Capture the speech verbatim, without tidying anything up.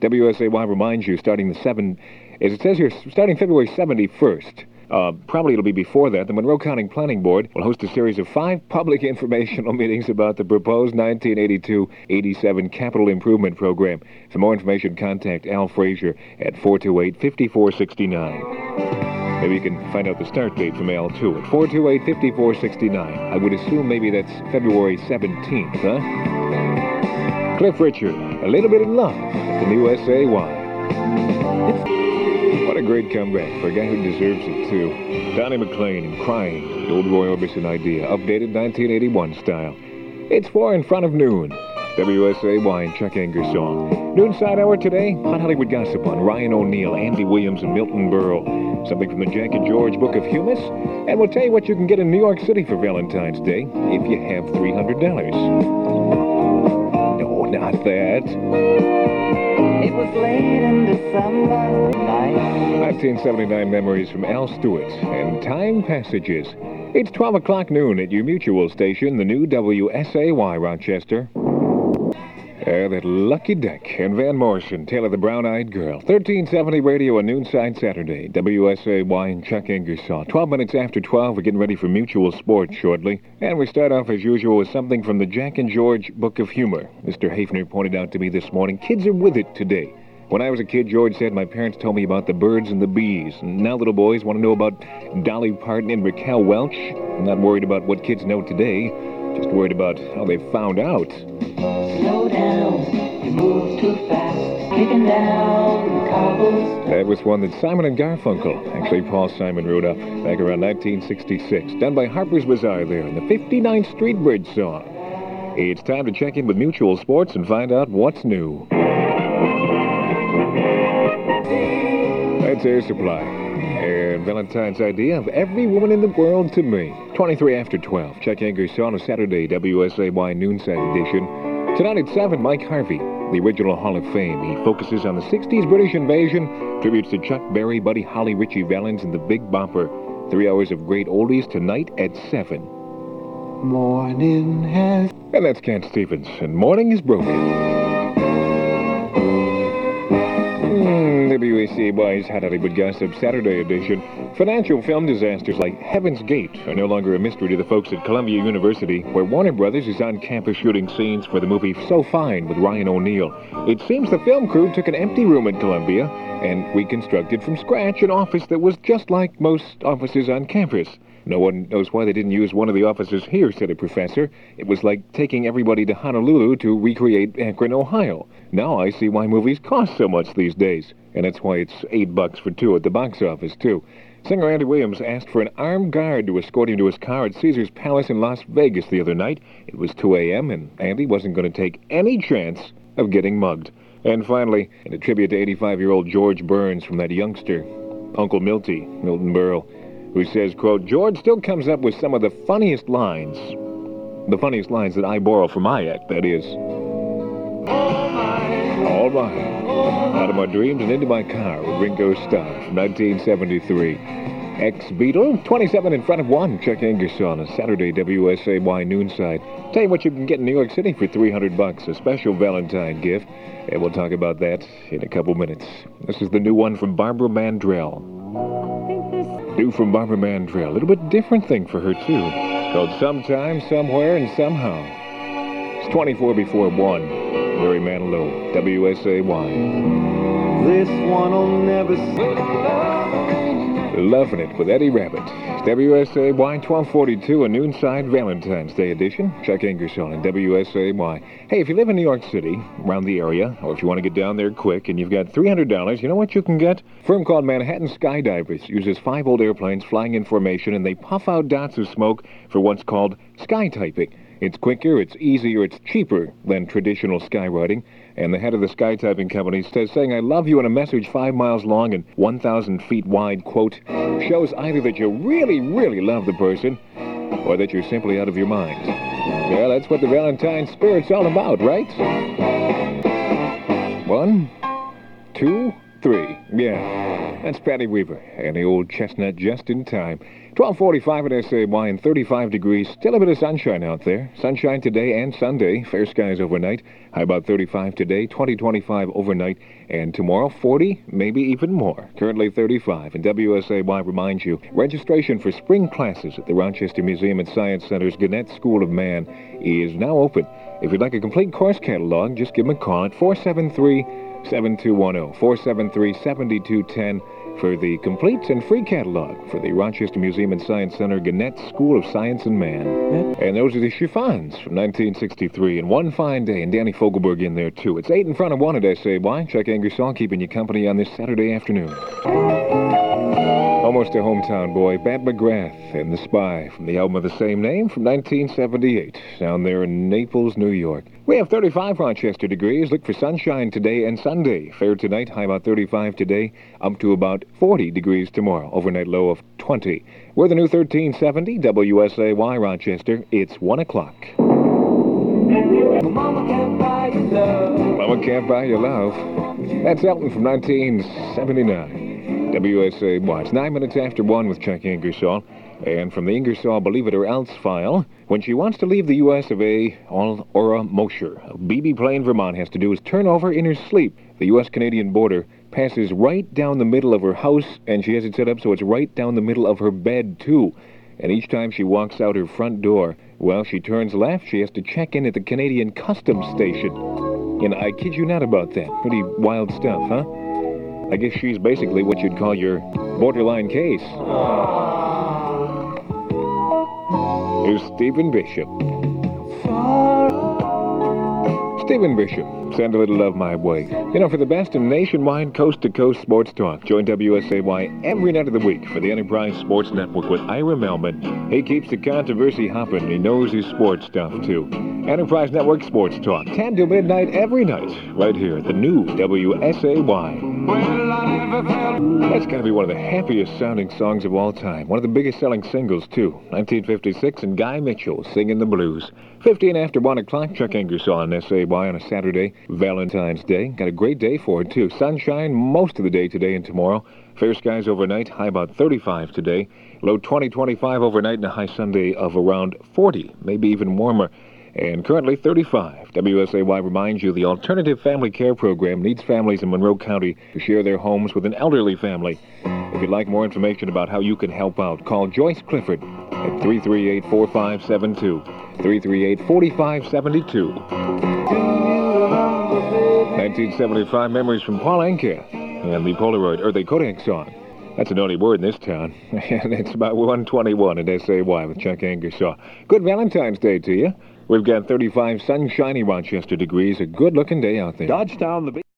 W S A Y reminds you, starting the seven, as it says here, starting February seventy-first. Uh, probably it'll be before that. The Monroe County Planning Board will host a series of five public informational meetings about the proposed nineteen eighty-two eighty-seven Capital Improvement Program. For more information, contact Al Frazier at four two eight, five four six nine. Maybe you can find out the start date from Al, too, at four two eight, five four six nine. I would assume maybe that's February seventeenth, huh? Cliff Richard, a little bit of love at the new S A Y. What a great comeback for a guy who deserves it, too. Donnie McClain and Crying, the old Roy Orbison idea, updated nineteen eighty-one style. It's four in front of noon. W S A Y and Chuck Ingersoll. Noonside hour today, hot Hollywood gossip on Ryan O'Neal, Andy Williams, and Milton Berle. Something from the Jack and George Book of Humus. And we'll tell you what you can get in New York City for Valentine's Day if you have three hundred dollars. No, not that. It was late in December night. nineteen seventy-nine memories from Al Stewart and Time Passages. It's twelve o'clock noon at your mutual station, the new W S A Y Rochester. Uh, that Lucky Duck and Van Morrison, Tale of the Brown-Eyed Girl. thirteen seventy radio on Noonside Saturday. W S A Y and Chuck Ingersoll. twelve minutes after twelve, we're getting ready for Mutual Sports shortly. And we start off, as usual, with something from the Jack and George Book of Humor. Mister Hafner pointed out to me this morning, kids are with it today. When I was a kid, George said, my parents told me about the birds and the bees. And now little boys want to know about Dolly Parton and Raquel Welch. I'm not worried about what kids know today. Just worried about how they found out. Slow down, you move too fast, kicking down the cobbles. That was one that Simon and Garfunkel, actually Paul Simon, wrote up back around nineteen sixty-six. Done by Harper's Bazaar there in the fifty-ninth Street Bridge song. It's time to check in with Mutual Sports and find out what's new. That's Air Supply. And Valentine's idea of every woman in the world to me. twenty-three after twelve. Chuck Ingersoll on a Saturday W S A Y Noonside edition. Tonight at seven, Mike Harvey, the original Hall of Fame. He focuses on the sixties British invasion, tributes to Chuck Berry, Buddy Holly, Richie Valens, and the Big Bopper. Three hours of great oldies tonight at seven. Morning has... And that's Cat Stevens, and Morning is Broken. Mm, W S A Y's Hot Hollywood Gossip Saturday edition. Financial film disasters like Heaven's Gate are no longer a mystery to the folks at Columbia University, where Warner Brothers is on campus shooting scenes for the movie So Fine with Ryan O'Neal. It seems the film crew took an empty room at Columbia and reconstructed from scratch an office that was just like most offices on campus. No one knows why they didn't use one of the offices here, said a professor. It was like taking everybody to Honolulu to recreate Akron, Ohio. Now I see why movies cost so much these days. And that's why it's eight bucks for two at the box office, too. Singer Andy Williams asked for an armed guard to escort him to his car at Caesars Palace in Las Vegas the other night. It was two a.m., and Andy wasn't going to take any chance of getting mugged. And finally, in a tribute to eighty-five-year-old George Burns from that youngster, Uncle Milty, Milton Berle, who says, quote, George still comes up with some of the funniest lines. The funniest lines that I borrow from my act, that is. All mine. All mine. Out of my dreams and into my car with Ringo Starr from nineteen seventy-three. Ex-Beatle, twenty-seven in front of one. Chuck Ingersoll on a Saturday W S A Y Noonside. Tell you what you can get in New York City for three hundred bucks, a special Valentine gift. And we'll talk about that in a couple minutes. This is the new one from Barbara Mandrell. New from Barbara Mandrell. A little bit different thing for her, too. Called Sometime, Somewhere, and Somehow. It's twenty-four before one. Larry Manilow, W S A Y. This one'll never see. Loving It with Eddie Rabbit. It's W S A Y twelve forty-two, a Noonside Valentine's Day edition. Chuck Ingersoll and W S A Y. Hey, if you live in New York City, around the area, or if you want to get down there quick and you've got three hundred dollars, you know what you can get? A firm called Manhattan Skydivers uses five old airplanes flying in formation, and they puff out dots of smoke for what's called sky typing. It's quicker, it's easier, it's cheaper than traditional skywriting. And the head of the sky typing company says saying I love you in a message five miles long and one thousand feet wide, quote, shows either that you really, really love the person or that you're simply out of your mind. Well, that's what the Valentine spirit's all about, right? One, two, three. Yeah, that's Patty Weaver and the old chestnut just in time. twelve forty-five at S A Y and thirty-five degrees. Still a bit of sunshine out there. Sunshine today and Sunday. Fair skies overnight. High about thirty-five today, twenty, twenty-five overnight. And tomorrow, forty, maybe even more. Currently thirty-five. And W S A Y reminds you, registration for spring classes at the Rochester Museum and Science Center's Gannett School of Man is now open. If you'd like a complete course catalog, just give them a call at four seven three, seven two one zero, four seven three, seven two one zero for the complete and free catalog for the Rochester Museum and Science Center Gannett School of Science and Man. And those are the chiffons from nineteen sixty-three. And One Fine Day, and Danny Fogelberg in there, too. It's eight in front of one at S A Y. Chuck Ingersoll keeping you company on this Saturday afternoon. Almost a hometown boy, Bat McGrath and The Spy from the album of the same name from nineteen seventy-eight, down there in Naples, New York. We have thirty-five Rochester degrees. Look for sunshine today and Sunday. Fair tonight, high about thirty-five today, up to about forty degrees tomorrow. Overnight low of twenty. We're the new thirteen seventy W S A Y Rochester. It's one o'clock. Mama can't buy you love. Mama can't buy you love. That's Elton from nineteen seventy-nine. W S A Y. It's nine minutes after one with Chuck Ingersoll. And from the Ingersoll Believe It or Else file, when she wants to leave the U S of A, all Aura Mosher of Beebe Plain, Vermont, has to do is turn over in her sleep. The U S Canadian border passes right down the middle of her house, and she has it set up so it's right down the middle of her bed, too. And each time she walks out her front door, well, she turns left, she has to check in at the Canadian Customs Station. And I kid you not about that. Pretty wild stuff, huh? I guess she's basically what you'd call your borderline case. Here's Stephen Bishop. Stephen Bishop, send a little love my way. You know, for the best in nationwide coast-to-coast sports talk, join W S A Y every night of the week for the Enterprise Sports Network with Ira Melman. He keeps the controversy hopping. He knows his sports stuff, too. Enterprise Network Sports Talk, ten to midnight every night, right here at the new W S A Y. That's got to be one of the happiest sounding songs of all time. One of the biggest selling singles, too. nineteen fifty-six, and Guy Mitchell singing the blues. fifteen after one o'clock, Chuck Ingersoll on S A Y on a Saturday, Valentine's Day. Got a great day for it, too. Sunshine most of the day today and tomorrow. Fair skies overnight, high about thirty-five today. Low twenty, twenty-five overnight, and a high Sunday of around forty, maybe even warmer. And currently thirty-five. W S A Y reminds you the Alternative Family Care Program needs families in Monroe County to share their homes with an elderly family. If you'd like more information about how you can help out, call Joyce Clifford at three three eight, four five seven two. three three eight, four five seven two. nineteen seventy-five memories from Paul Anka and the Polaroid, or the Kodak song. That's a naughty word in this town. And it's about one twenty-one at S A Y with Chuck Ingersoll. Good Valentine's Day to you. We've got thirty-five sunshiny Rochester degrees. A good-looking day out there. Dodgetown, the